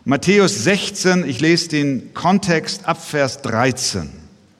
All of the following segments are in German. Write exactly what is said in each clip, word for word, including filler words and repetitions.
Matthäus sechzehn, ich lese den Kontext ab Vers dreizehn.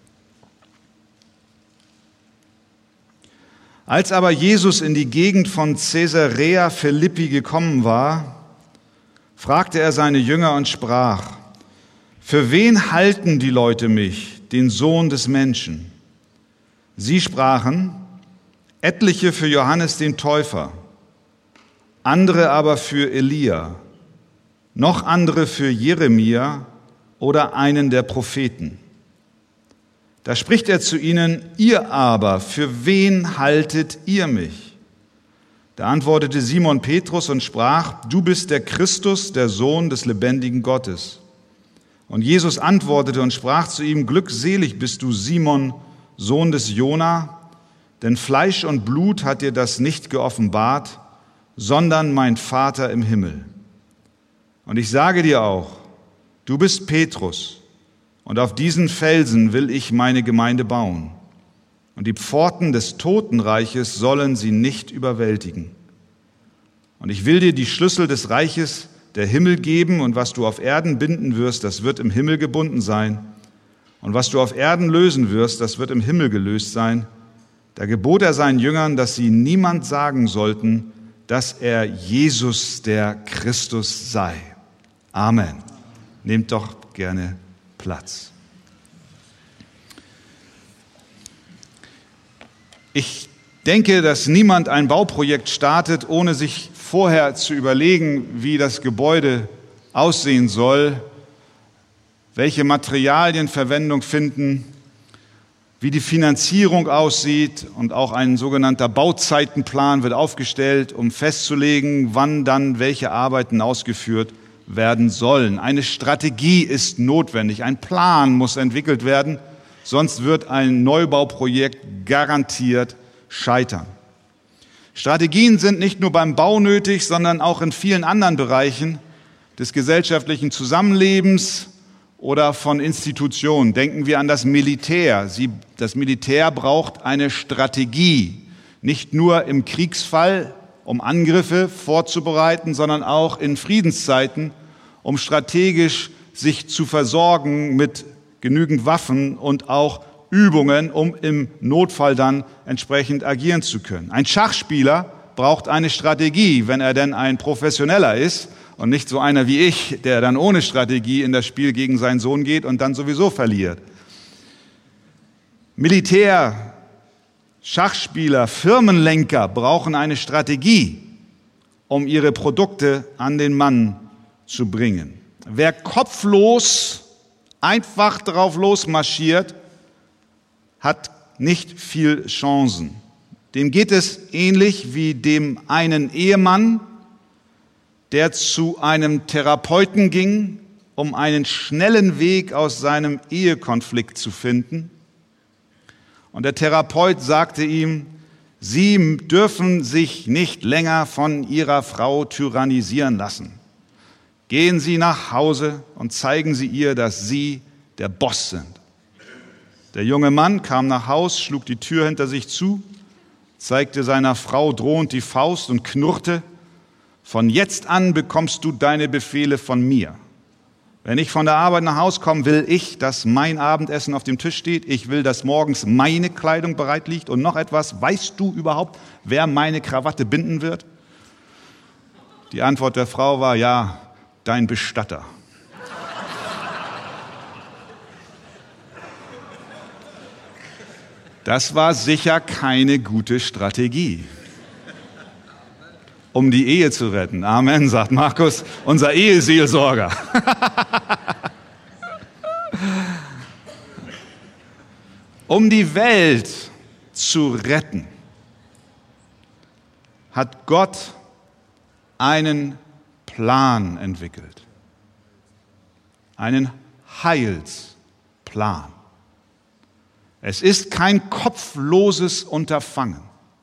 Als aber Jesus in die Gegend von Caesarea Philippi gekommen war, fragte er seine Jünger und sprach: Für wen halten die Leute mich, den Sohn des Menschen? Sie sprachen: Etliche für Johannes den Täufer, andere aber für Elia, noch andere für Jeremia oder einen der Propheten. Da spricht er zu ihnen: Ihr aber, für wen haltet ihr mich? Da antwortete Simon Petrus und sprach: Du bist der Christus, der Sohn des lebendigen Gottes. Und Jesus antwortete und sprach zu ihm: Glückselig bist du, Simon, Sohn des Jona, denn Fleisch und Blut hat dir das nicht geoffenbart, sondern mein Vater im Himmel. Und ich sage dir auch, du bist Petrus, und auf diesen Felsen will ich meine Gemeinde bauen. Und die Pforten des Totenreiches sollen sie nicht überwältigen. Und ich will dir die Schlüssel des Reiches der Himmel geben, und was du auf Erden binden wirst, das wird im Himmel gebunden sein. Und was du auf Erden lösen wirst, das wird im Himmel gelöst sein. Da gebot er seinen Jüngern, dass sie niemand sagen sollten, dass er Jesus der Christus sei. Amen. Nehmt doch gerne Platz. Ich denke, dass niemand ein Bauprojekt startet, ohne sich vorher zu überlegen, wie das Gebäude aussehen soll, welche Materialien Verwendung finden, wie die Finanzierung aussieht, und auch ein sogenannter Bauzeitenplan wird aufgestellt, um festzulegen, wann dann welche Arbeiten ausgeführt werden sollen. Eine Strategie ist notwendig, ein Plan muss entwickelt werden, sonst wird ein Neubauprojekt garantiert scheitern. Strategien sind nicht nur beim Bau nötig, sondern auch in vielen anderen Bereichen des gesellschaftlichen Zusammenlebens oder von Institutionen. Denken wir an das Militär. Sie, das Militär braucht eine Strategie, nicht nur im Kriegsfall, um Angriffe vorzubereiten, sondern auch in Friedenszeiten, um strategisch sich zu versorgen mit genügend Waffen und auch Übungen, um im Notfall dann entsprechend agieren zu können. Ein Schachspieler braucht eine Strategie, wenn er denn ein Professioneller ist und nicht so einer wie ich, der dann ohne Strategie in das Spiel gegen seinen Sohn geht und dann sowieso verliert. Militär, Schachspieler, Firmenlenker brauchen eine Strategie, um ihre Produkte an den Mann zu bringen. Wer kopflos einfach drauf losmarschiert, hat nicht viel Chancen. Dem geht es ähnlich wie dem einen Ehemann, der zu einem Therapeuten ging, um einen schnellen Weg aus seinem Ehekonflikt zu finden. Und der Therapeut sagte ihm: Sie dürfen sich nicht länger von Ihrer Frau tyrannisieren lassen. Gehen Sie nach Hause und zeigen Sie ihr, dass Sie der Boss sind. Der junge Mann kam nach Haus, schlug die Tür hinter sich zu, zeigte seiner Frau drohend die Faust und knurrte: Von jetzt an bekommst du deine Befehle von mir. Wenn ich von der Arbeit nach Hause komme, will ich, dass mein Abendessen auf dem Tisch steht. Ich will, dass morgens meine Kleidung bereit liegt. Und noch etwas: Weißt du überhaupt, wer meine Krawatte binden wird? Die Antwort der Frau war: Ja, dein Bestatter. Das war sicher keine gute Strategie, um die Ehe zu retten. Amen, sagt Markus, unser Eheseelsorger. Um die Welt zu retten, hat Gott einen Plan entwickelt. Einen Heilsplan. Es ist kein kopfloses Unterfangen.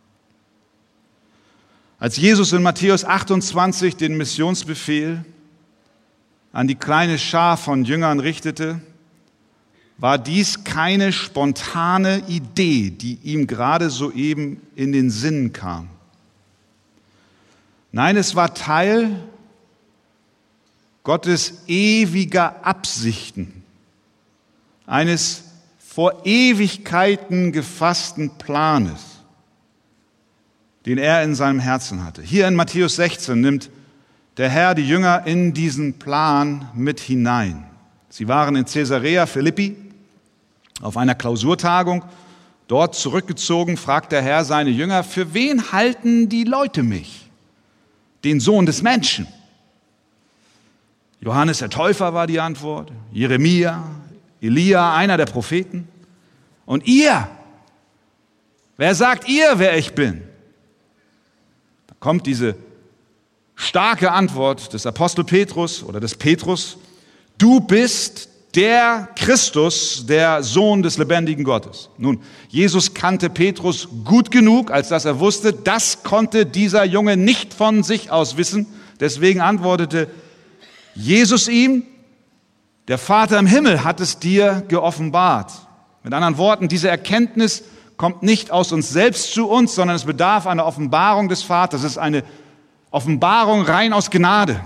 Als Jesus in Matthäus achtundzwanzig den Missionsbefehl an die kleine Schar von Jüngern richtete, war dies keine spontane Idee, die ihm gerade soeben in den Sinn kam. Nein, es war Teil Gottes ewiger Absichten, eines vor Ewigkeiten gefassten Planes, den er in seinem Herzen hatte. Hier in Matthäus sechzehn nimmt der Herr die Jünger in diesen Plan mit hinein. Sie waren in Caesarea Philippi auf einer Klausurtagung. Dort zurückgezogen fragt der Herr seine Jünger: Für wen halten die Leute mich? Den Sohn des Menschen. Johannes der Täufer war die Antwort, Jeremia, Elia, einer der Propheten. Und ihr? Wer sagt ihr, wer ich bin? Da kommt diese starke Antwort des Apostel Petrus oder des Petrus: Du bist der Christus, der Sohn des lebendigen Gottes. Nun, Jesus kannte Petrus gut genug, als dass er wusste, das konnte dieser Junge nicht von sich aus wissen. Deswegen antwortete Jesus ihm: Der Vater im Himmel hat es dir geoffenbart. Mit anderen Worten, diese Erkenntnis kommt nicht aus uns selbst zu uns, sondern es bedarf einer Offenbarung des Vaters. Es ist eine Offenbarung rein aus Gnade.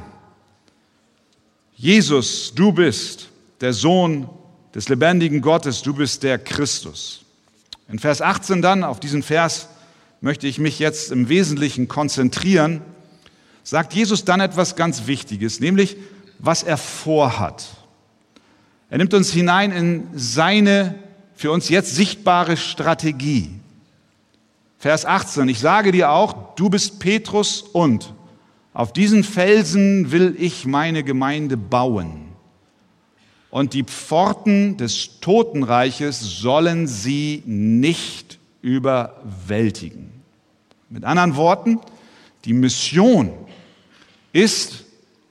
Jesus, du bist der Sohn des lebendigen Gottes, du bist der Christus. In Vers achtzehn dann, auf diesen Vers möchte ich mich jetzt im Wesentlichen konzentrieren, sagt Jesus dann etwas ganz Wichtiges, nämlich was er vorhat. Er nimmt uns hinein in seine für uns jetzt sichtbare Strategie. Vers achtzehn, ich sage dir auch, du bist Petrus und auf diesen Felsen will ich meine Gemeinde bauen. Und die Pforten des Totenreiches sollen sie nicht überwältigen. Mit anderen Worten, die Mission ist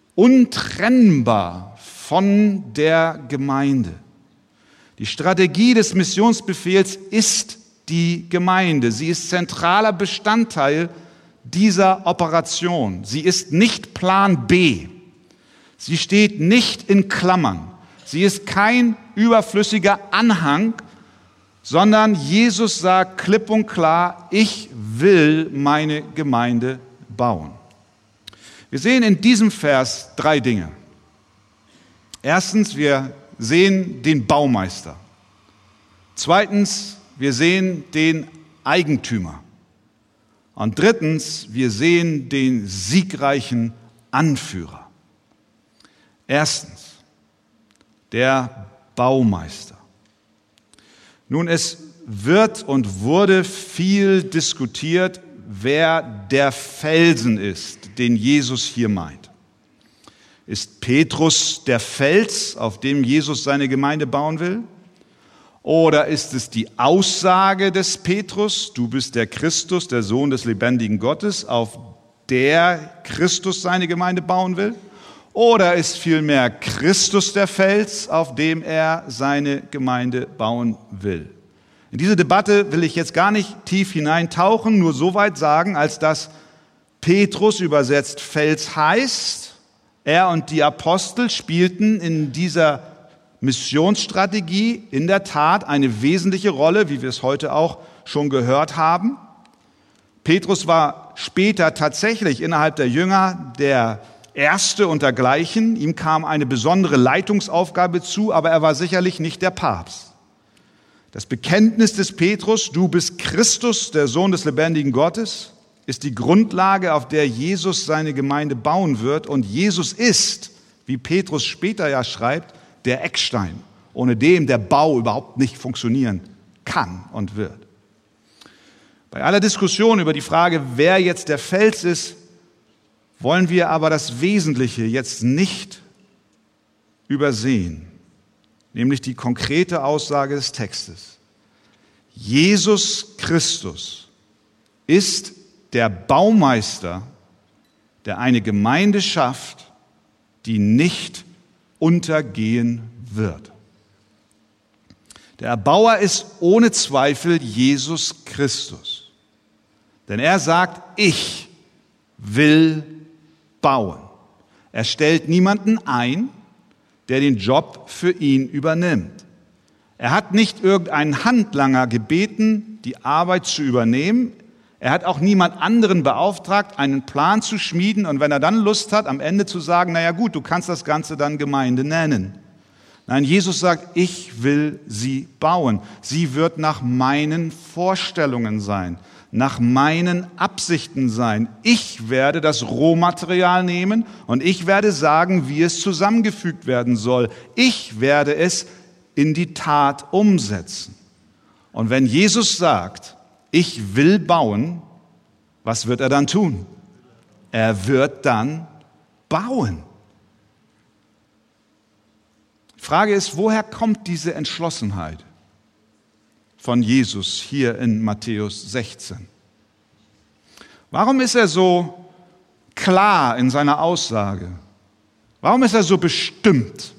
untrennbar von der Gemeinde. Die Strategie des Missionsbefehls ist die Gemeinde. Sie ist zentraler Bestandteil dieser Operation. Sie ist nicht Plan B. Sie steht nicht in Klammern. Sie ist kein überflüssiger Anhang, sondern Jesus sagt klipp und klar, ich will meine Gemeinde bauen. Wir sehen in diesem Vers drei Dinge. Erstens, wir sehen den Baumeister. Zweitens, wir sehen den Eigentümer. Und drittens, wir sehen den siegreichen Anführer. Erstens, der Baumeister. Nun, es wird und wurde viel diskutiert, wer der Felsen ist, den Jesus hier meint. Ist Petrus der Fels, auf dem Jesus seine Gemeinde bauen will? Oder ist es die Aussage des Petrus, du bist der Christus, der Sohn des lebendigen Gottes, auf der Christus seine Gemeinde bauen will? Oder ist vielmehr Christus der Fels, auf dem er seine Gemeinde bauen will? In diese Debatte will ich jetzt gar nicht tief hineintauchen, nur so weit sagen, als dass Petrus übersetzt Fels heißt, er und die Apostel spielten in dieser Missionsstrategie in der Tat eine wesentliche Rolle, wie wir es heute auch schon gehört haben. Petrus war später tatsächlich innerhalb der Jünger der Erste und dergleichen. Ihm kam eine besondere Leitungsaufgabe zu, aber er war sicherlich nicht der Papst. Das Bekenntnis des Petrus, du bist Christus, der Sohn des lebendigen Gottes, ist die Grundlage, auf der Jesus seine Gemeinde bauen wird. Und Jesus ist, wie Petrus später ja schreibt, der Eckstein, ohne dem der Bau überhaupt nicht funktionieren kann und wird. Bei aller Diskussion über die Frage, wer jetzt der Fels ist, wollen wir aber das Wesentliche jetzt nicht übersehen, nämlich die konkrete Aussage des Textes. Jesus Christus ist der Baumeister, der eine Gemeinde schafft, die nicht untergehen wird. Der Erbauer ist ohne Zweifel Jesus Christus. Denn er sagt, ich will bauen. Er stellt niemanden ein, der den Job für ihn übernimmt. Er hat nicht irgendeinen Handlanger gebeten, die Arbeit zu übernehmen. Er hat auch niemand anderen beauftragt, einen Plan zu schmieden und wenn er dann Lust hat, am Ende zu sagen, naja gut, du kannst das Ganze dann Gemeinde nennen. Nein, Jesus sagt, ich will sie bauen. Sie wird nach meinen Vorstellungen sein, nach meinen Absichten sein. Ich werde das Rohmaterial nehmen und ich werde sagen, wie es zusammengefügt werden soll. Ich werde es in die Tat umsetzen. Und wenn Jesus sagt, ich will bauen, was wird er dann tun? Er wird dann bauen. Die Frage ist, woher kommt diese Entschlossenheit von Jesus hier in Matthäus sechzehn? Warum ist er so klar in seiner Aussage? Warum ist er so bestimmt,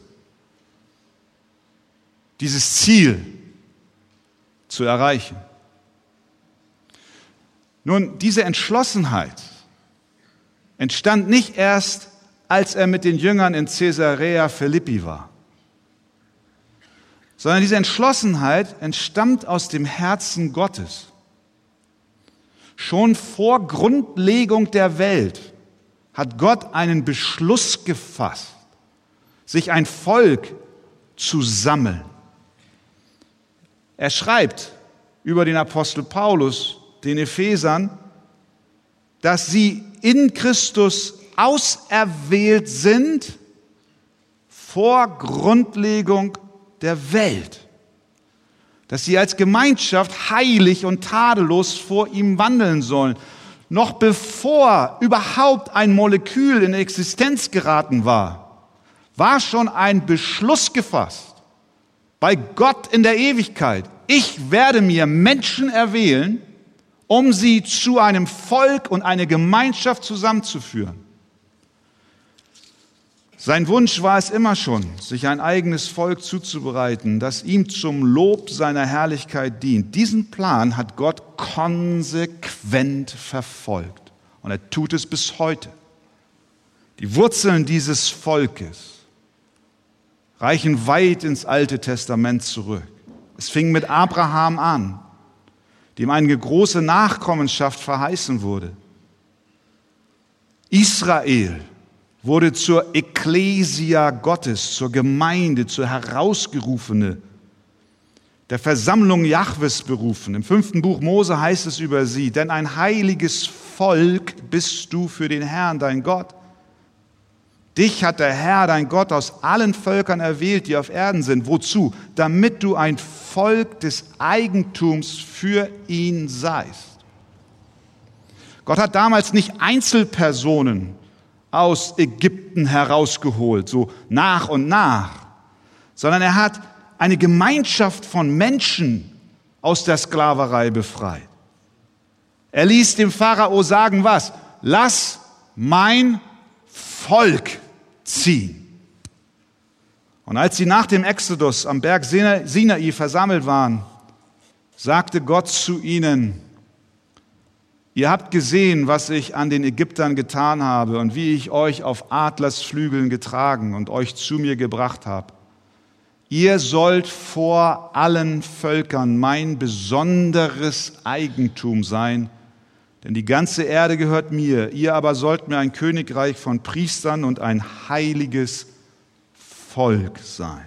dieses Ziel zu erreichen? Nun, diese Entschlossenheit entstand nicht erst, als er mit den Jüngern in Caesarea Philippi war, sondern diese Entschlossenheit entstammt aus dem Herzen Gottes. Schon vor Grundlegung der Welt hat Gott einen Beschluss gefasst, sich ein Volk zu sammeln. Er schreibt über den Apostel Paulus, den Ephesern, dass sie in Christus auserwählt sind vor Grundlegung der Welt. Dass sie als Gemeinschaft heilig und tadellos vor ihm wandeln sollen. Noch bevor überhaupt ein Molekül in Existenz geraten war, war schon ein Beschluss gefasst bei Gott in der Ewigkeit. Ich werde mir Menschen erwählen, um sie zu einem Volk und eine Gemeinschaft zusammenzuführen. Sein Wunsch war es immer schon, sich ein eigenes Volk zuzubereiten, das ihm zum Lob seiner Herrlichkeit dient. Diesen Plan hat Gott konsequent verfolgt und er tut es bis heute. Die Wurzeln dieses Volkes reichen weit ins Alte Testament zurück. Es fing mit Abraham an, dem eine große Nachkommenschaft verheißen wurde. Israel wurde zur Ekklesia Gottes, zur Gemeinde, zur Herausgerufene, der Versammlung Jahwes berufen. Im fünften Buch Mose heißt es über sie, denn ein heiliges Volk bist du für den Herrn, dein Gott. Dich hat der Herr, dein Gott, aus allen Völkern erwählt, die auf Erden sind. Wozu? Damit du ein Volk des Eigentums für ihn seist. Gott hat damals nicht Einzelpersonen aus Ägypten herausgeholt, so nach und nach, sondern er hat eine Gemeinschaft von Menschen aus der Sklaverei befreit. Er ließ dem Pharao sagen, was? Lass mein Volk ziehen. Und als sie nach dem Exodus am Berg Sinai versammelt waren, sagte Gott zu ihnen, ihr habt gesehen, was ich an den Ägyptern getan habe und wie ich euch auf Adlersflügeln getragen und euch zu mir gebracht habe. Ihr sollt vor allen Völkern mein besonderes Eigentum sein, denn die ganze Erde gehört mir. Ihr aber sollt mir ein Königreich von Priestern und ein heiliges Volk sein.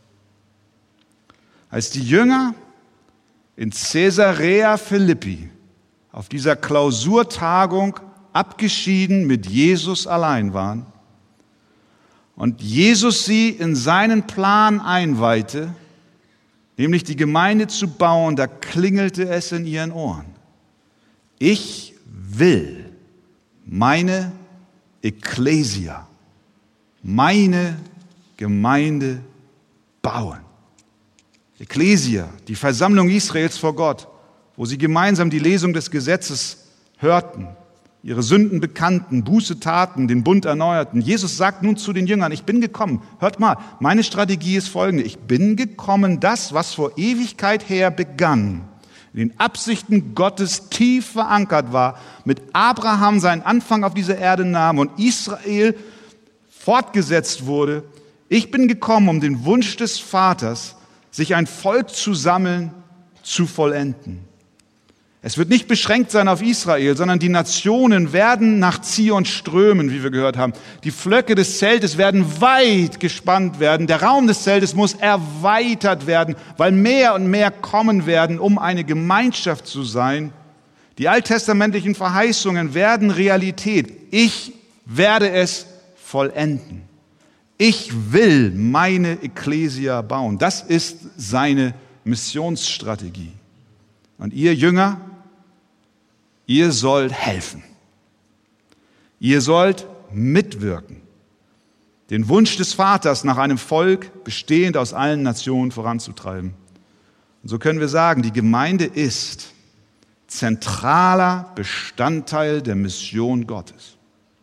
Als die Jünger in Caesarea Philippi auf dieser Klausurtagung abgeschieden mit Jesus allein waren und Jesus sie in seinen Plan einweihte, nämlich die Gemeinde zu bauen, da klingelte es in ihren Ohren. Ich will meine Ekklesia, meine Gemeinde bauen. Ekklesia, die Versammlung Israels vor Gott, wo sie gemeinsam die Lesung des Gesetzes hörten, ihre Sünden bekannten, Buße taten, den Bund erneuerten. Jesus sagt nun zu den Jüngern, ich bin gekommen, hört mal, meine Strategie ist folgende, ich bin gekommen, das, was vor Ewigkeit her begann, in den Absichten Gottes tief verankert war, mit Abraham seinen Anfang auf dieser Erde nahm und Israel fortgesetzt wurde. Ich bin gekommen, um den Wunsch des Vaters, sich ein Volk zu sammeln, zu vollenden. Es wird nicht beschränkt sein auf Israel, sondern die Nationen werden nach Zion strömen, wie wir gehört haben. Die Flöcke des Zeltes werden weit gespannt werden. Der Raum des Zeltes muss erweitert werden, weil mehr und mehr kommen werden, um eine Gemeinschaft zu sein. Die alttestamentlichen Verheißungen werden Realität. Ich werde es vollenden. Ich will meine Ekklesia bauen. Das ist seine Missionsstrategie. Und ihr Jünger, ihr sollt helfen. Ihr sollt mitwirken. Den Wunsch des Vaters nach einem Volk, bestehend aus allen Nationen, voranzutreiben. Und so können wir sagen, die Gemeinde ist zentraler Bestandteil der Mission Gottes.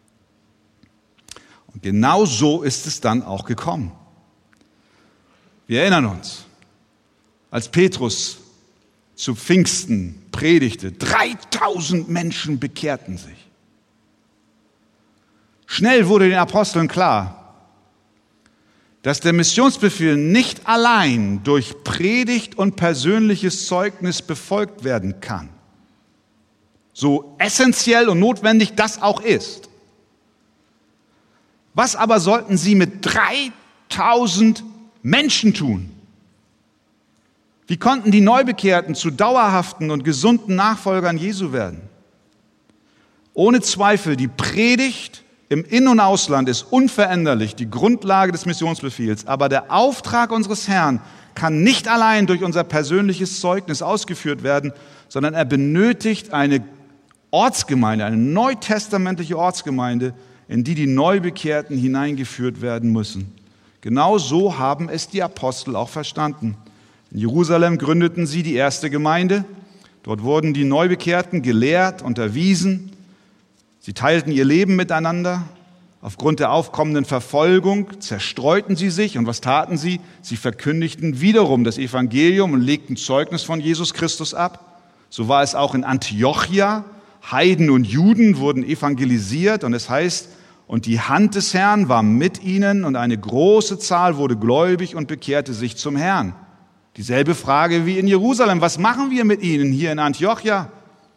Und genau so ist es dann auch gekommen. Wir erinnern uns, als Petrus zu Pfingsten predigte, dreitausend Menschen bekehrten sich. Schnell wurde den Aposteln klar, dass der Missionsbefehl nicht allein durch Predigt und persönliches Zeugnis befolgt werden kann. So essentiell und notwendig das auch ist. Was aber sollten sie mit dreitausend Menschen tun? Wie konnten die Neubekehrten zu dauerhaften und gesunden Nachfolgern Jesu werden? Ohne Zweifel, die Predigt im In- und Ausland ist unveränderlich die Grundlage des Missionsbefehls. Aber der Auftrag unseres Herrn kann nicht allein durch unser persönliches Zeugnis ausgeführt werden, sondern er benötigt eine Ortsgemeinde, eine neutestamentliche Ortsgemeinde, in die die Neubekehrten hineingeführt werden müssen. Genau so haben es die Apostel auch verstanden. In Jerusalem gründeten sie die erste Gemeinde. Dort wurden die Neubekehrten gelehrt, unterwiesen. Sie teilten ihr Leben miteinander. Aufgrund der aufkommenden Verfolgung zerstreuten sie sich. Und was taten sie? Sie verkündigten wiederum das Evangelium und legten Zeugnis von Jesus Christus ab. So war es auch in Antiochia. Heiden und Juden wurden evangelisiert. Und es heißt, und die Hand des Herrn war mit ihnen und eine große Zahl wurde gläubig und bekehrte sich zum Herrn. Dieselbe Frage wie in Jerusalem. Was machen wir mit ihnen hier in Antiochia?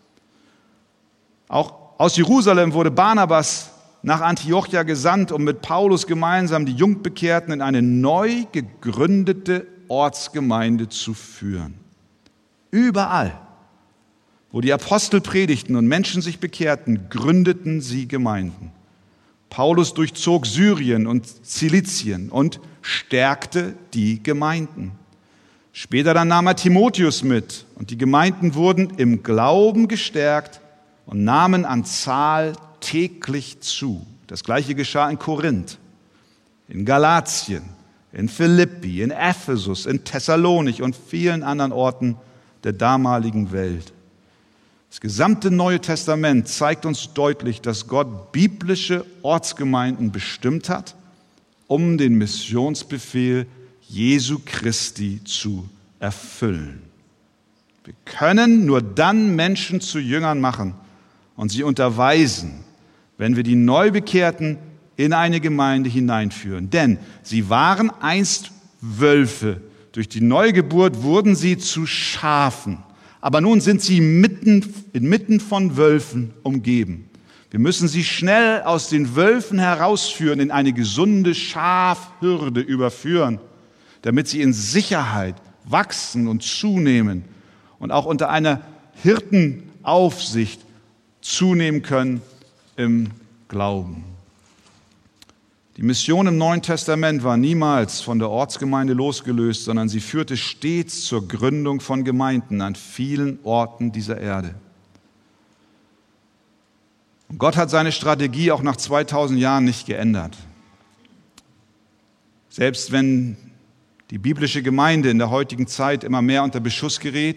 Auch aus Jerusalem wurde Barnabas nach Antiochia gesandt, um mit Paulus gemeinsam die Jungbekehrten in eine neu gegründete Ortsgemeinde zu führen. Überall, wo die Apostel predigten und Menschen sich bekehrten, gründeten sie Gemeinden. Paulus durchzog Syrien und Zilizien und stärkte die Gemeinden. Später dann nahm er Timotheus mit und die Gemeinden wurden im Glauben gestärkt und nahmen an Zahl täglich zu. Das Gleiche geschah in Korinth, in Galatien, in Philippi, in Ephesus, in Thessalonich und vielen anderen Orten der damaligen Welt. Das gesamte Neue Testament zeigt uns deutlich, dass Gott biblische Ortsgemeinden bestimmt hat, um den Missionsbefehl Jesu Christi zu erfüllen. Wir können nur dann Menschen zu Jüngern machen und sie unterweisen, wenn wir die Neubekehrten in eine Gemeinde hineinführen. Denn sie waren einst Wölfe. Durch die Neugeburt wurden sie zu Schafen. Aber nun sind sie mitten, inmitten von Wölfen umgeben. Wir müssen sie schnell aus den Wölfen herausführen, in eine gesunde Schafhürde überführen, damit sie in Sicherheit wachsen und zunehmen und auch unter einer Hirtenaufsicht zunehmen können im Glauben. Die Mission im Neuen Testament war niemals von der Ortsgemeinde losgelöst, sondern sie führte stets zur Gründung von Gemeinden an vielen Orten dieser Erde. Und Gott hat seine Strategie auch nach zweitausend Jahren nicht geändert. Selbst wenn die biblische Gemeinde in der heutigen Zeit immer mehr unter Beschuss gerät,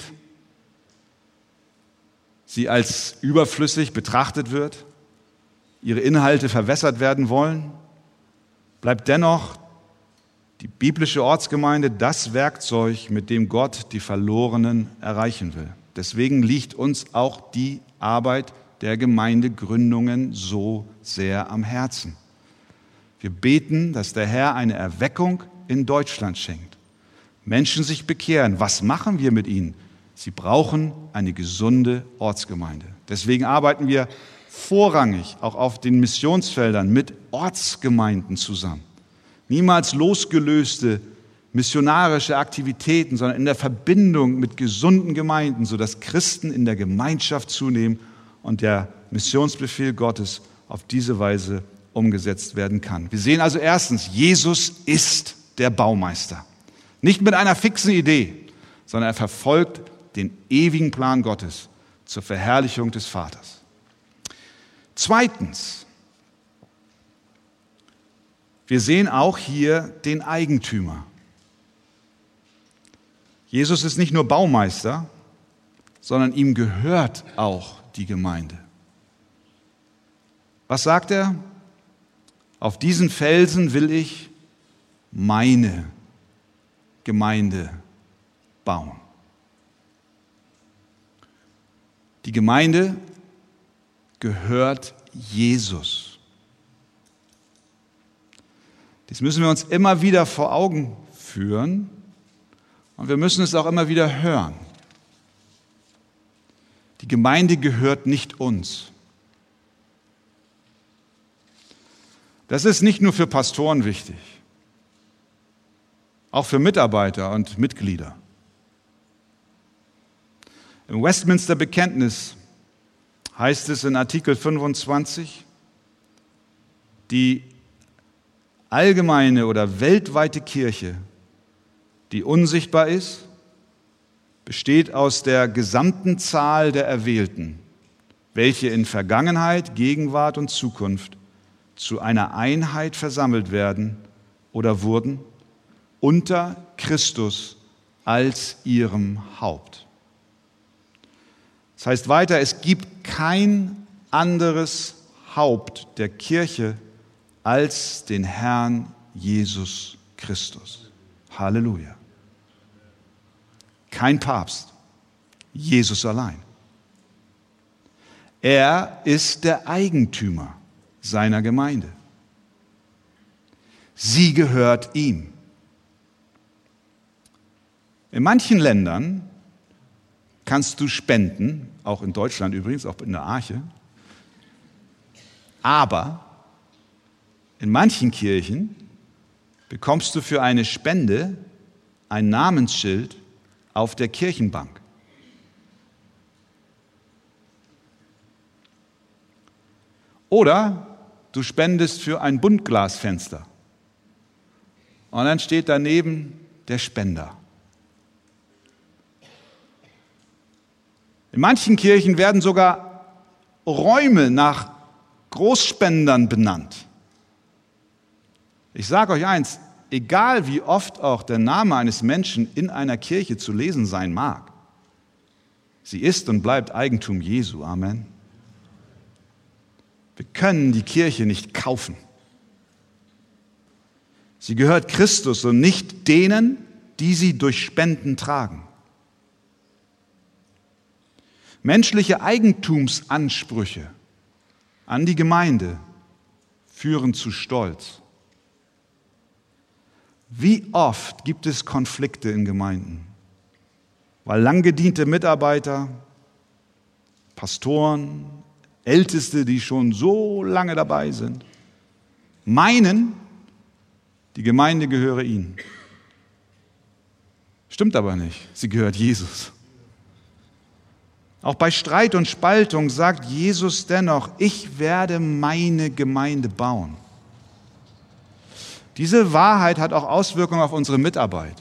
sie als überflüssig betrachtet wird, ihre Inhalte verwässert werden wollen, bleibt dennoch die biblische Ortsgemeinde das Werkzeug, mit dem Gott die Verlorenen erreichen will. Deswegen liegt uns auch die Arbeit der Gemeindegründungen so sehr am Herzen. Wir beten, dass der Herr eine Erweckung in Deutschland schenkt. Menschen sich bekehren. Was machen wir mit ihnen? Sie brauchen eine gesunde Ortsgemeinde. Deswegen arbeiten wir vorrangig auch auf den Missionsfeldern mit Ortsgemeinden zusammen. Niemals losgelöste missionarische Aktivitäten, sondern in der Verbindung mit gesunden Gemeinden, sodass Christen in der Gemeinschaft zunehmen und der Missionsbefehl Gottes auf diese Weise umgesetzt werden kann. Wir sehen also erstens, Jesus ist der Baumeister. Nicht mit einer fixen Idee, sondern er verfolgt den ewigen Plan Gottes zur Verherrlichung des Vaters. Zweitens, wir sehen auch hier den Eigentümer. Jesus ist nicht nur Baumeister, sondern ihm gehört auch die Gemeinde. Was sagt er? Auf diesen Felsen will ich meine Gemeinde bauen. Die Gemeinde gehört Jesus. Das müssen wir uns immer wieder vor Augen führen und wir müssen es auch immer wieder hören. Die Gemeinde gehört nicht uns. Das ist nicht nur für Pastoren wichtig, auch für Mitarbeiter und Mitglieder. Im Westminster Bekenntnis heißt es in Artikel fünfundzwanzig, die allgemeine oder weltweite Kirche, die unsichtbar ist, besteht aus der gesamten Zahl der Erwählten, welche in Vergangenheit, Gegenwart und Zukunft zu einer Einheit versammelt werden oder wurden, unter Christus als ihrem Haupt. Das heißt weiter, es gibt kein anderes Haupt der Kirche als den Herrn Jesus Christus. Halleluja. Kein Papst, Jesus allein. Er ist der Eigentümer seiner Gemeinde. Sie gehört ihm. In manchen Ländern kannst du spenden, auch in Deutschland übrigens, auch in der Arche, aber in manchen Kirchen bekommst du für eine Spende ein Namensschild auf der Kirchenbank. Oder du spendest für ein Buntglasfenster und dann steht daneben der Spender. In manchen Kirchen werden sogar Räume nach Großspendern benannt. Ich sage euch eins, egal wie oft auch der Name eines Menschen in einer Kirche zu lesen sein mag, sie ist und bleibt Eigentum Jesu. Amen. Wir können die Kirche nicht kaufen. Sie gehört Christus und nicht denen, die sie durch Spenden tragen. Menschliche Eigentumsansprüche an die Gemeinde führen zu Stolz. Wie oft gibt es Konflikte in Gemeinden, weil lang gediente Mitarbeiter, Pastoren, Älteste, die schon so lange dabei sind, meinen, die Gemeinde gehöre ihnen. Stimmt aber nicht, sie gehört Jesus. Auch bei Streit und Spaltung sagt Jesus dennoch, ich werde meine Gemeinde bauen. Diese Wahrheit hat auch Auswirkungen auf unsere Mitarbeit.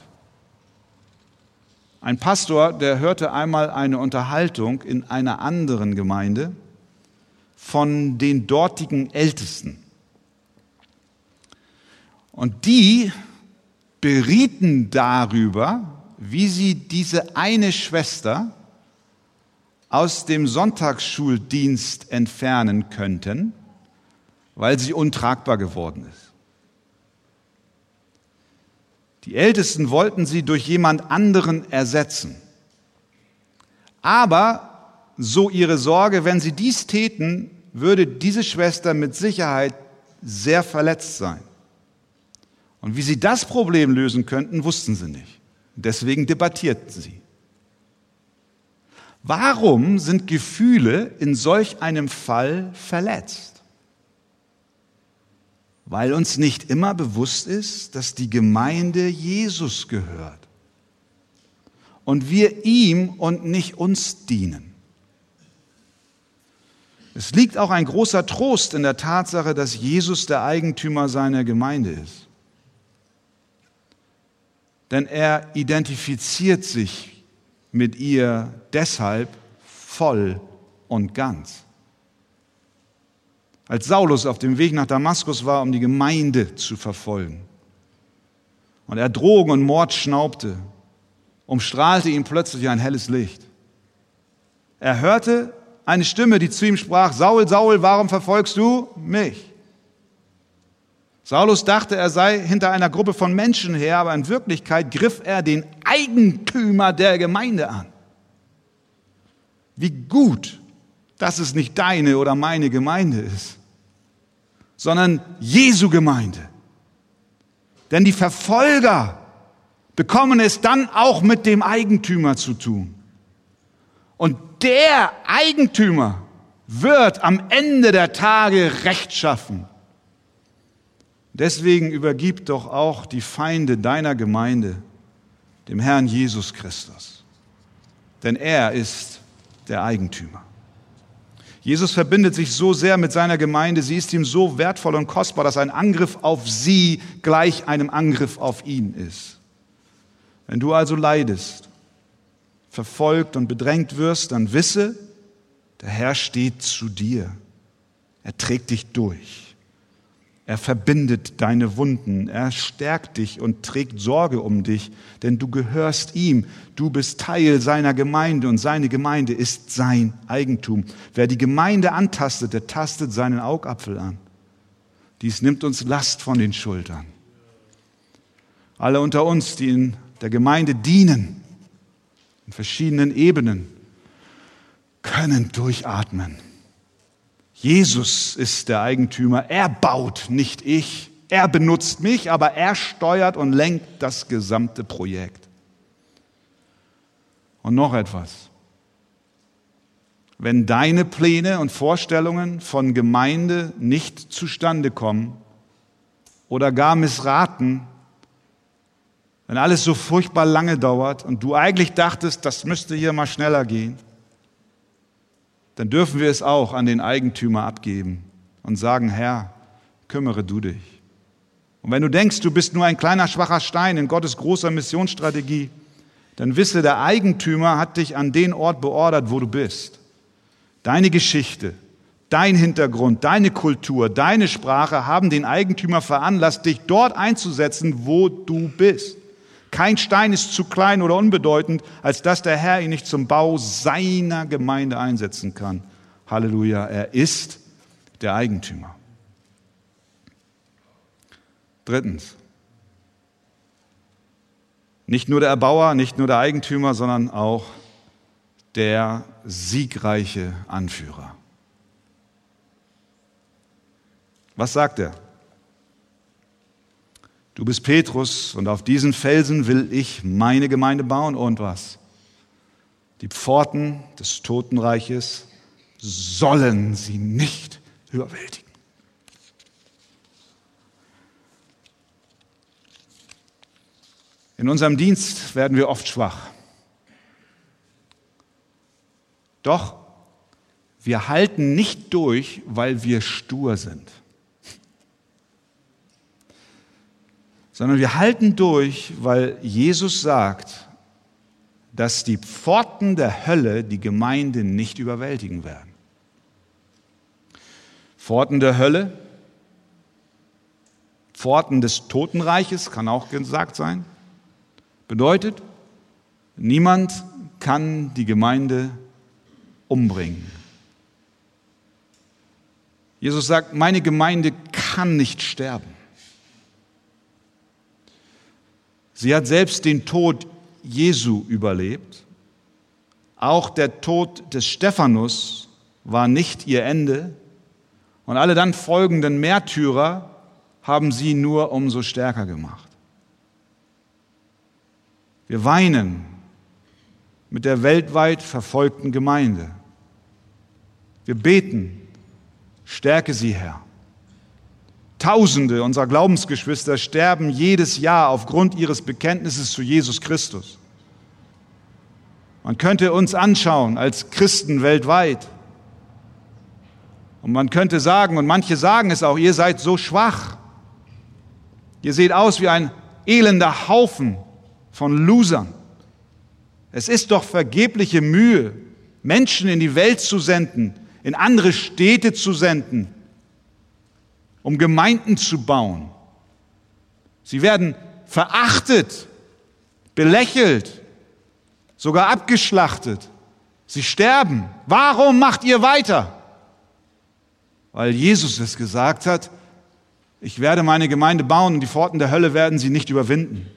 Ein Pastor, der hörte einmal eine Unterhaltung in einer anderen Gemeinde von den dortigen Ältesten. Und die berieten darüber, wie sie diese eine Schwester aus dem Sonntagsschuldienst entfernen könnten, weil sie untragbar geworden ist. Die Ältesten wollten sie durch jemand anderen ersetzen. Aber, so ihre Sorge, wenn sie dies täten, würde diese Schwester mit Sicherheit sehr verletzt sein. Und wie sie das Problem lösen könnten, wussten sie nicht. Deswegen debattierten sie. Warum sind Gefühle in solch einem Fall verletzt? Weil uns nicht immer bewusst ist, dass die Gemeinde Jesus gehört und wir ihm und nicht uns dienen. Es liegt auch ein großer Trost in der Tatsache, dass Jesus der Eigentümer seiner Gemeinde ist. Denn er identifiziert sich mit ihr deshalb voll und ganz. Als Saulus auf dem Weg nach Damaskus war, um die Gemeinde zu verfolgen, und er Drogen und Mord schnaubte, umstrahlte ihn plötzlich ein helles Licht. Er hörte eine Stimme, die zu ihm sprach: Saul, Saul, warum verfolgst du mich? Saulus dachte, er sei hinter einer Gruppe von Menschen her, aber in Wirklichkeit griff er den Eigentümer der Gemeinde an. Wie gut, dass es nicht deine oder meine Gemeinde ist, sondern Jesu Gemeinde. Denn die Verfolger bekommen es dann auch mit dem Eigentümer zu tun. Und der Eigentümer wird am Ende der Tage Recht schaffen. Deswegen übergib doch auch die Feinde deiner Gemeinde dem Herrn Jesus Christus. Denn er ist der Eigentümer. Jesus verbindet sich so sehr mit seiner Gemeinde, sie ist ihm so wertvoll und kostbar, dass ein Angriff auf sie gleich einem Angriff auf ihn ist. Wenn du also leidest, verfolgt und bedrängt wirst, dann wisse, der Herr steht zu dir. Er trägt dich durch. Er verbindet deine Wunden, er stärkt dich und trägt Sorge um dich, denn du gehörst ihm, du bist Teil seiner Gemeinde und seine Gemeinde ist sein Eigentum. Wer die Gemeinde antastet, der tastet seinen Augapfel an. Dies nimmt uns Last von den Schultern. Alle unter uns, die in der Gemeinde dienen, in verschiedenen Ebenen, können durchatmen. Jesus ist der Eigentümer, er baut, nicht ich. Er benutzt mich, aber er steuert und lenkt das gesamte Projekt. Und noch etwas. Wenn deine Pläne und Vorstellungen von Gemeinde nicht zustande kommen oder gar missraten, wenn alles so furchtbar lange dauert und du eigentlich dachtest, das müsste hier mal schneller gehen, dann dürfen wir es auch an den Eigentümer abgeben und sagen: Herr, kümmere du dich. Und wenn du denkst, du bist nur ein kleiner, schwacher Stein in Gottes großer Missionsstrategie, dann wisse, der Eigentümer hat dich an den Ort beordert, wo du bist. Deine Geschichte, dein Hintergrund, deine Kultur, deine Sprache haben den Eigentümer veranlasst, dich dort einzusetzen, wo du bist. Kein Stein ist zu klein oder unbedeutend, als dass der Herr ihn nicht zum Bau seiner Gemeinde einsetzen kann. Halleluja, er ist der Eigentümer. Drittens. Nicht nur der Erbauer, nicht nur der Eigentümer, sondern auch der siegreiche Anführer. Was sagt er? Du bist Petrus und auf diesen Felsen will ich meine Gemeinde bauen und was? Die Pforten des Totenreiches sollen sie nicht überwältigen. In unserem Dienst werden wir oft schwach. Doch wir halten nicht durch, weil wir stur sind, sondern wir halten durch, weil Jesus sagt, dass die Pforten der Hölle die Gemeinde nicht überwältigen werden. Pforten der Hölle, Pforten des Totenreiches, kann auch gesagt sein, bedeutet, niemand kann die Gemeinde umbringen. Jesus sagt, meine Gemeinde kann nicht sterben. Sie hat selbst den Tod Jesu überlebt. Auch der Tod des Stephanus war nicht ihr Ende. Und alle dann folgenden Märtyrer haben sie nur umso stärker gemacht. Wir weinen mit der weltweit verfolgten Gemeinde. Wir beten, stärke sie, Herr. Tausende unserer Glaubensgeschwister sterben jedes Jahr aufgrund ihres Bekenntnisses zu Jesus Christus. Man könnte uns anschauen als Christen weltweit. Und man könnte sagen, und manche sagen es auch, ihr seid so schwach. Ihr seht aus wie ein elender Haufen von Losern. Es ist doch vergebliche Mühe, Menschen in die Welt zu senden, in andere Städte zu senden, um Gemeinden zu bauen. Sie werden verachtet, belächelt, sogar abgeschlachtet. Sie sterben. Warum macht ihr weiter? Weil Jesus es gesagt hat, ich werde meine Gemeinde bauen und die Pforten der Hölle werden sie nicht überwinden.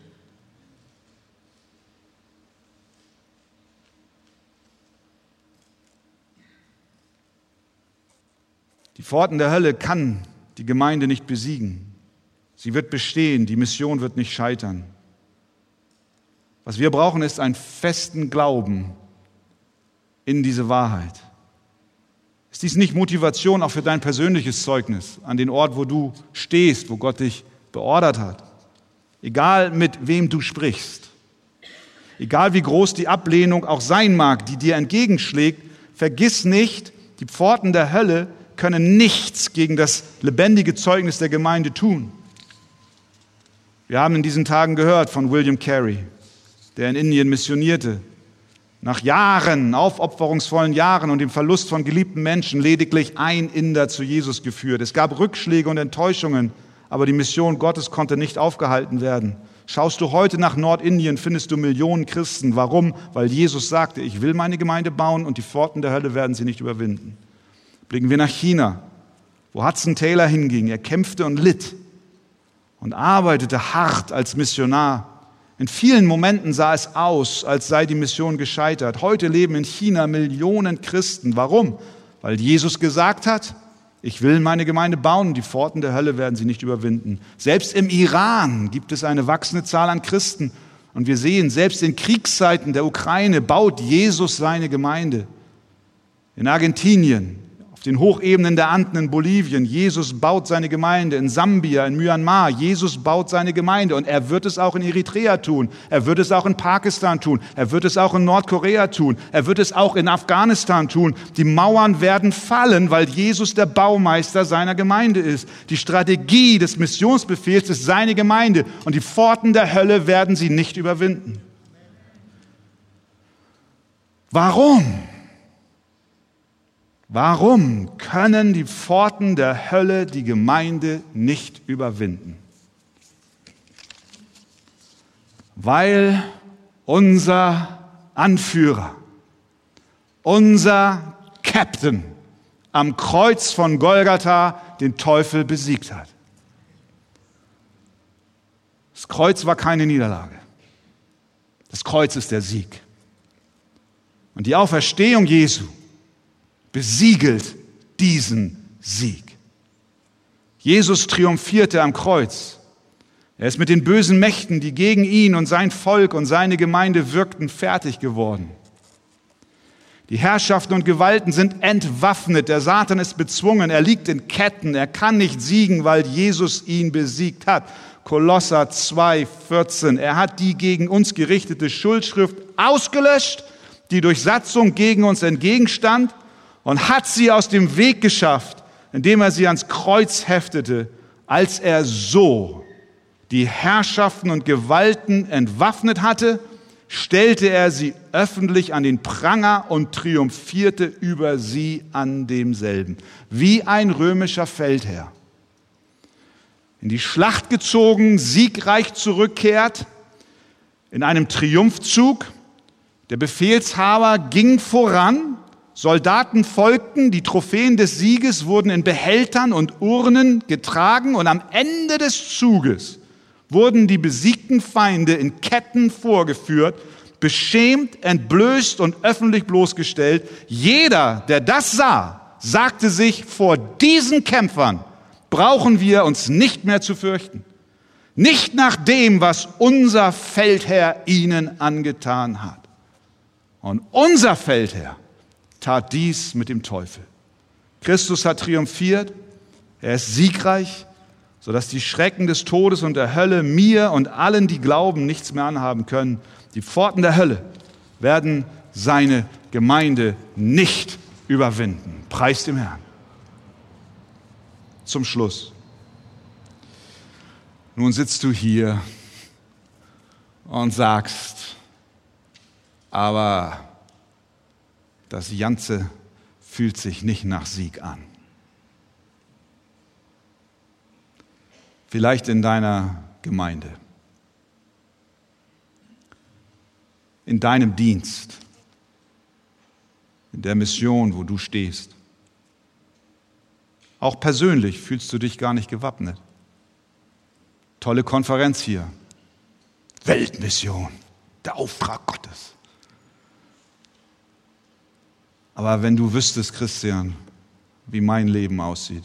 Die Pforten der Hölle kann die Gemeinde nicht besiegen. Sie wird bestehen, die Mission wird nicht scheitern. Was wir brauchen, ist einen festen Glauben in diese Wahrheit. Ist dies nicht Motivation auch für dein persönliches Zeugnis an den Ort, wo du stehst, wo Gott dich beordert hat? Egal mit wem du sprichst, egal wie groß die Ablehnung auch sein mag, die dir entgegenschlägt, vergiss nicht, die Pforten der Hölle können nichts gegen das lebendige Zeugnis der Gemeinde tun. Wir haben in diesen Tagen gehört von William Carey, der in Indien missionierte. Nach Jahren, aufopferungsvollen Jahren und dem Verlust von geliebten Menschen lediglich ein Inder zu Jesus geführt. Es gab Rückschläge und Enttäuschungen, aber die Mission Gottes konnte nicht aufgehalten werden. Schaust du heute nach Nordindien, findest du Millionen Christen. Warum? Weil Jesus sagte, ich will meine Gemeinde bauen und die Pforten der Hölle werden sie nicht überwinden. Blicken wir nach China, wo Hudson Taylor hinging. Er kämpfte und litt und arbeitete hart als Missionar. In vielen Momenten sah es aus, als sei die Mission gescheitert. Heute leben in China Millionen Christen. Warum? Weil Jesus gesagt hat, ich will meine Gemeinde bauen und die Pforten der Hölle werden sie nicht überwinden. Selbst im Iran gibt es eine wachsende Zahl an Christen. Und wir sehen, selbst in Kriegszeiten der Ukraine baut Jesus seine Gemeinde. In Argentinien, auf den Hochebenen der Anden in Bolivien, Jesus baut seine Gemeinde. In Sambia, in Myanmar, Jesus baut seine Gemeinde. Und er wird es auch in Eritrea tun. Er wird es auch in Pakistan tun. Er wird es auch in Nordkorea tun. Er wird es auch in Afghanistan tun. Die Mauern werden fallen, weil Jesus der Baumeister seiner Gemeinde ist. Die Strategie des Missionsbefehls ist seine Gemeinde. Und die Pforten der Hölle werden sie nicht überwinden. Warum? Warum können die Pforten der Hölle die Gemeinde nicht überwinden? Weil unser Anführer, unser Captain am Kreuz von Golgatha den Teufel besiegt hat. Das Kreuz war keine Niederlage. Das Kreuz ist der Sieg. Und die Auferstehung Jesu besiegelt diesen Sieg. Jesus triumphierte am Kreuz. Er ist mit den bösen Mächten, die gegen ihn und sein Volk und seine Gemeinde wirkten, fertig geworden. Die Herrschaften und Gewalten sind entwaffnet. Der Satan ist bezwungen. Er liegt in Ketten. Er kann nicht siegen, weil Jesus ihn besiegt hat. Kolosser zwei, vierzehn. Er hat die gegen uns gerichtete Schuldschrift ausgelöscht, die durch Satzung gegen uns entgegenstand, und hat sie aus dem Weg geschafft, indem er sie ans Kreuz heftete, als er so die Herrschaften und Gewalten entwaffnet hatte, stellte er sie öffentlich an den Pranger und triumphierte über sie an demselben. Wie ein römischer Feldherr. In die Schlacht gezogen, siegreich zurückkehrt, in einem Triumphzug. Der Befehlshaber ging voran, Soldaten folgten, die Trophäen des Sieges wurden in Behältern und Urnen getragen und am Ende des Zuges wurden die besiegten Feinde in Ketten vorgeführt, beschämt, entblößt und öffentlich bloßgestellt. Jeder, der das sah, sagte sich, vor diesen Kämpfern brauchen wir uns nicht mehr zu fürchten. Nicht nach dem, was unser Feldherr ihnen angetan hat. Und unser Feldherr tat dies mit dem Teufel. Christus hat triumphiert, er ist siegreich, sodass die Schrecken des Todes und der Hölle mir und allen, die glauben, nichts mehr anhaben können. Die Pforten der Hölle werden seine Gemeinde nicht überwinden. Preis dem Herrn. Zum Schluss. Nun sitzt du hier und sagst, aber das Ganze fühlt sich nicht nach Sieg an. Vielleicht in deiner Gemeinde, in deinem Dienst, in der Mission, wo du stehst. Auch persönlich fühlst du dich gar nicht gewappnet. Tolle Konferenz hier. Weltmission, der Auftrag Gottes. Aber wenn du wüsstest, Christian, wie mein Leben aussieht.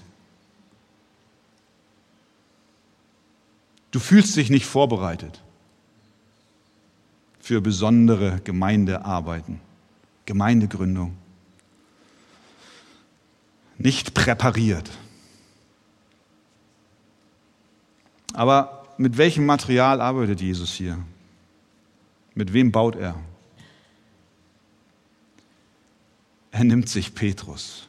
Du fühlst dich nicht vorbereitet für besondere Gemeindearbeiten, Gemeindegründung. Nicht präpariert. Aber mit welchem Material arbeitet Jesus hier? Mit wem baut er? Er nimmt sich Petrus,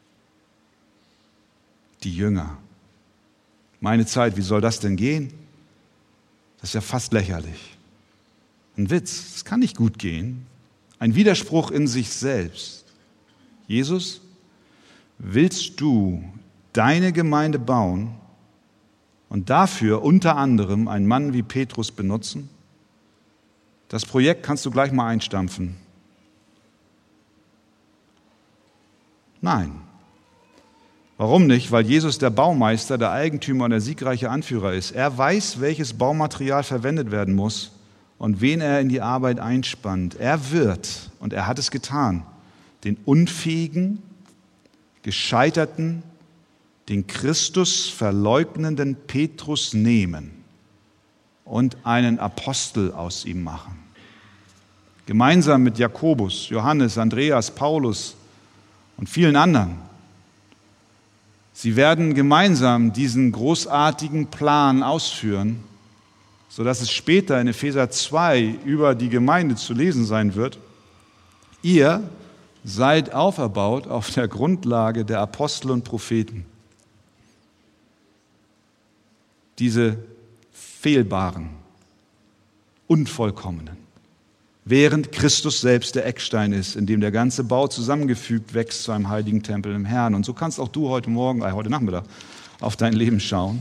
die Jünger. Meine Zeit, wie soll das denn gehen? Das ist ja fast lächerlich. Ein Witz, es kann nicht gut gehen. Ein Widerspruch in sich selbst. Jesus, willst du deine Gemeinde bauen und dafür unter anderem einen Mann wie Petrus benutzen? Das Projekt kannst du gleich mal einstampfen. Nein. Warum nicht? Weil Jesus der Baumeister, der Eigentümer und der siegreiche Anführer ist. Er weiß, welches Baumaterial verwendet werden muss und wen er in die Arbeit einspannt. Er wird, und er hat es getan, den unfähigen, gescheiterten, den Christus verleugnenden Petrus nehmen und einen Apostel aus ihm machen. Gemeinsam mit Jakobus, Johannes, Andreas, Paulus und vielen anderen. Sie werden gemeinsam diesen großartigen Plan ausführen, sodass es später in Epheser zwei über die Gemeinde zu lesen sein wird. Ihr seid auferbaut auf der Grundlage der Apostel und Propheten. Diese fehlbaren, unvollkommenen, während Christus selbst der Eckstein ist, in dem der ganze Bau zusammengefügt wächst zu einem heiligen Tempel im Herrn. Und so kannst auch du heute Morgen, äh, heute Nachmittag auf dein Leben schauen.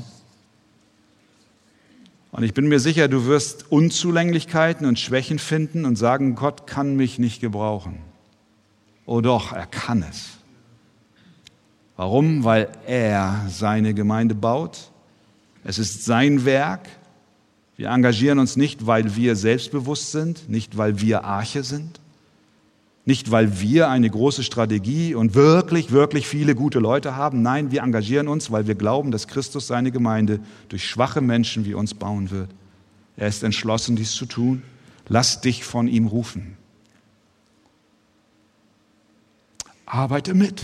Und ich bin mir sicher, du wirst Unzulänglichkeiten und Schwächen finden und sagen, Gott kann mich nicht gebrauchen. Oh doch, er kann es. Warum? Weil er seine Gemeinde baut. Es ist sein Werk. Wir engagieren uns nicht, weil wir selbstbewusst sind, nicht, weil wir Arche sind, nicht, weil wir eine große Strategie und wirklich, wirklich viele gute Leute haben. Nein, wir engagieren uns, weil wir glauben, dass Christus seine Gemeinde durch schwache Menschen wie uns bauen wird. Er ist entschlossen, dies zu tun. Lass dich von ihm rufen. Arbeite mit.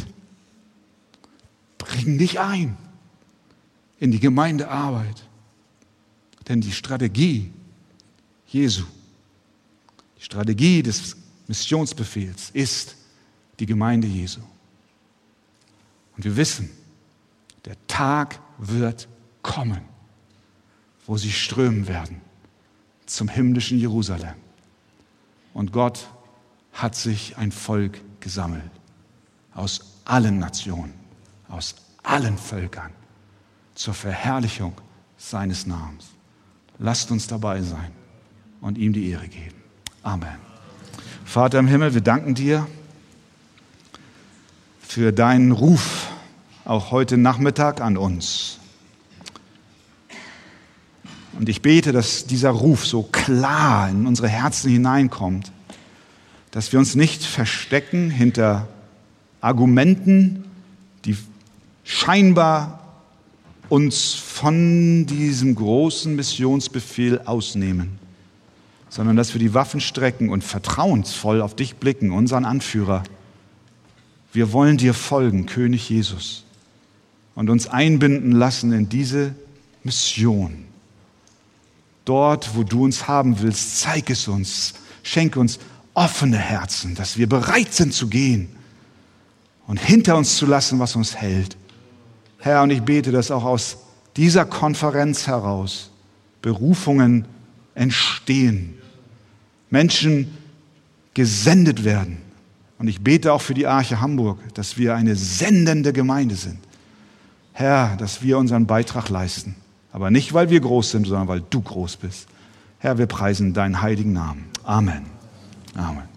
Bring dich ein in die Gemeindearbeit. Denn die Strategie Jesu, die Strategie des Missionsbefehls ist die Gemeinde Jesu. Und wir wissen, der Tag wird kommen, wo sie strömen werden zum himmlischen Jerusalem. Und Gott hat sich ein Volk gesammelt aus allen Nationen, aus allen Völkern zur Verherrlichung seines Namens. Lasst uns dabei sein und ihm die Ehre geben. Amen. Vater im Himmel, wir danken dir für deinen Ruf, auch heute Nachmittag an uns. Und ich bete, dass dieser Ruf so klar in unsere Herzen hineinkommt, dass wir uns nicht verstecken hinter Argumenten, die scheinbar uns von diesem großen Missionsbefehl ausnehmen, sondern dass wir die Waffen strecken und vertrauensvoll auf dich blicken, unseren Anführer. Wir wollen dir folgen, König Jesus, und uns einbinden lassen in diese Mission. Dort, wo du uns haben willst, zeig es uns, schenke uns offene Herzen, dass wir bereit sind zu gehen und hinter uns zu lassen, was uns hält. Herr, und ich bete, dass auch aus dieser Konferenz heraus Berufungen entstehen, Menschen gesendet werden. Und ich bete auch für die Arche Hamburg, dass wir eine sendende Gemeinde sind. Herr, dass wir unseren Beitrag leisten. Aber nicht, weil wir groß sind, sondern weil du groß bist. Herr, wir preisen deinen heiligen Namen. Amen. Amen.